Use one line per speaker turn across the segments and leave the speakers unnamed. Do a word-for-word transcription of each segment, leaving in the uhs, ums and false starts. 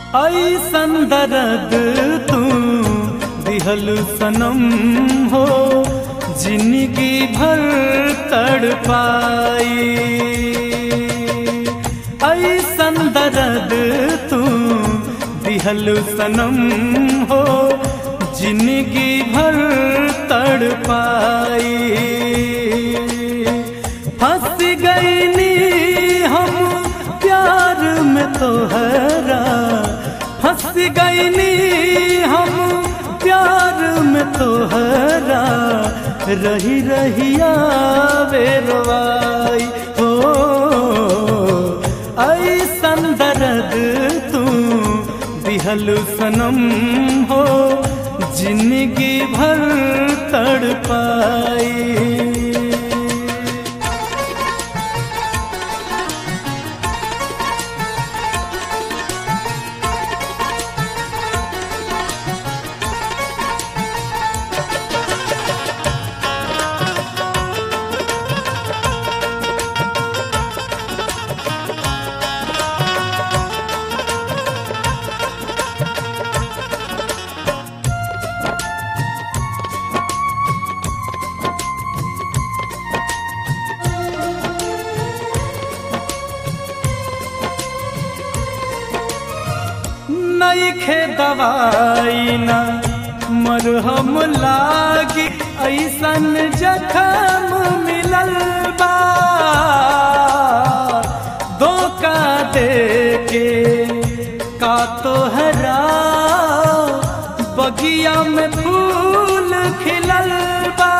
ऐसन दर्द तू दिहल सनम हो जिंदगी भर तड़पाई। ऐसन दर्द तू दिहल सनम हो जिंदगी भर तड़पाई। फंस गईनी हम प्यार में तोहरा, फंस गईनी हम प्यार में तोहरा, रही रही आवे रोवाई हो। ऐसन दर्द तू दिहल सनम हो जिंदगी भर तड़पाई। नइखे दवाई ना मरहम लागी, ऐसन जखम मिलल बा। धोखा देके का तोहरा बगिया में फूल खिलल बा।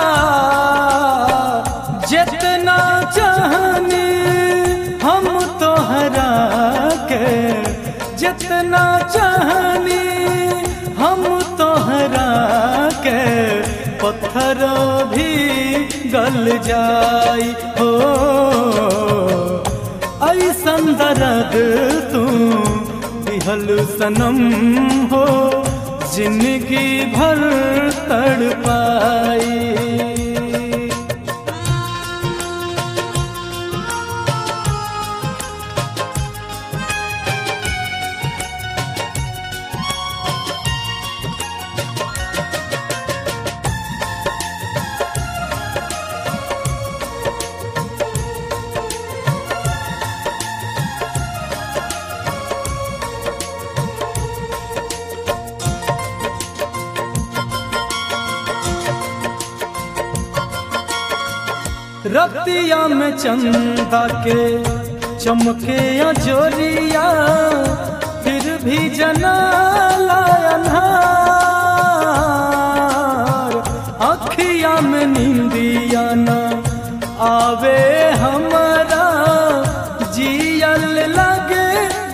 जितना चाहनी हम तोहरा के, जितना चाहनी हम तोहरा के, पत्थर भी गल जाई हो। ऐसन दर्द तू दिहल सनम हो जिंदगी भर तड़पाई। रतिया में चंदा के चमके जोरिया, फिर भी जना अन्हार। अखिया में नींदिया न आवे हमारा, जियल लगे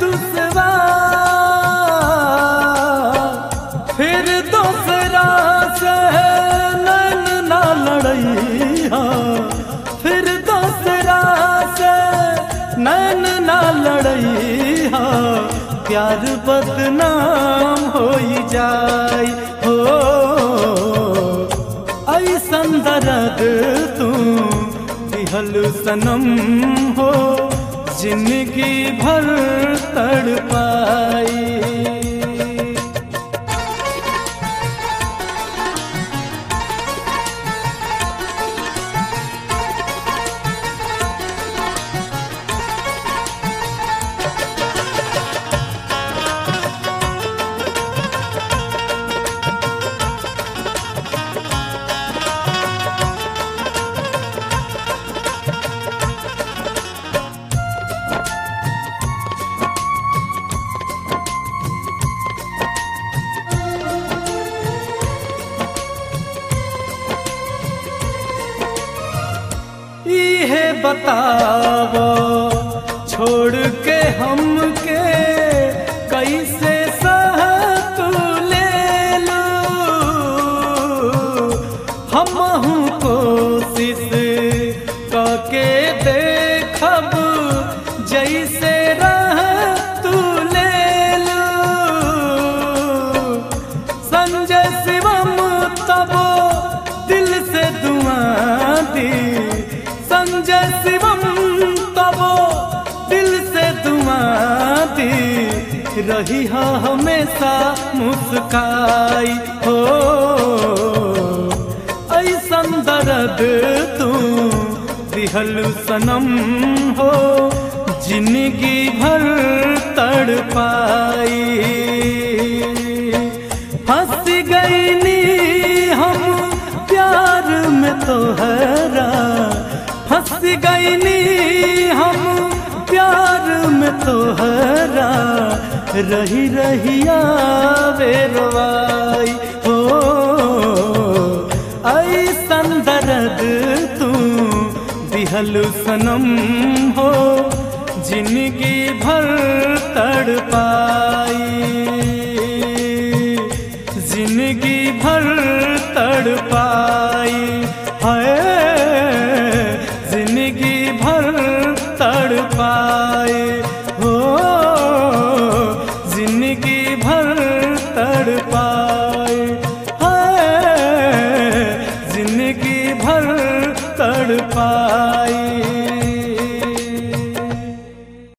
दुश्वार। फिर दूसरा से नैन ना लड़ैया, फिर दूसरा से नैन ना लड़ैया, प्यार बदनाम हो जाई हो। ऐसन दर्द तू दिहल सनम हो जिंदगी भर तड़पाई। इहे बतावो छोड़ के हमके कैसे सह तू ले लो। हमहू कोशिश करके देखब जैसे रह तू ले लो। संजय शिवम तबो दिल से दुआ दी, संजय शिवम तबो दिल से दुआ दी। रही हा हमेशा मुस्काई हो। ऐसन दर्द तू दिहलु सनम हो, जिंदगी भर तड़पाई। फंस गईनी हम प्यार में तोहरा, फंस गईनी हम प्यार में तोहरा, रही रही आवे रोवाई हो। ऐसन दर्द तू दिहलु सनम हो, जिंदगी भर तड़पाई, जिंदगी भर तड़पाई है, जिंदगी भर तड़पाई हो, जिंदगी भर तड़पाई है, जिंदगी भर तड़पाई।